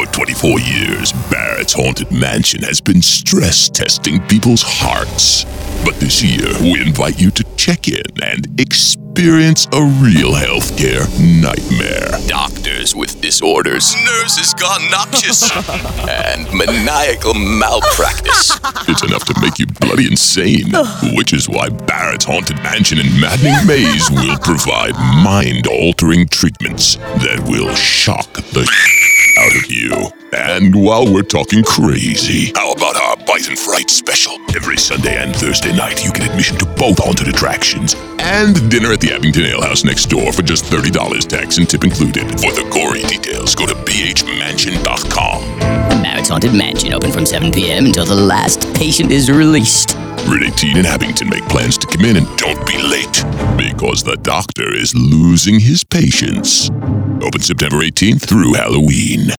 24 years, Barrett's Haunted Mansion has been stress testing people's hearts. But this year, we invite you to check in and experience a real healthcare nightmare. Doctors with disorders, nurses gone noxious, and maniacal malpractice. It's enough to make you bloody insane, which is why Barrett's Haunted Mansion and Maddening Maze will provide mind-altering treatments that will shock the out of you. And while we're talking crazy, how about our Bite and Fright special? Every Sunday and Thursday night, you get admission to both haunted attractions and dinner at the Abington Ale House next door for just $30, tax and tip included. For the gory details, go to bhmansion.com. Barrett's Haunted Mansion, open from 7 p.m. until the last patient is released. Rated Teen and Abington. Make plans to come in and don't be late, because the doctor is losing his patience. Open September 18th through Halloween.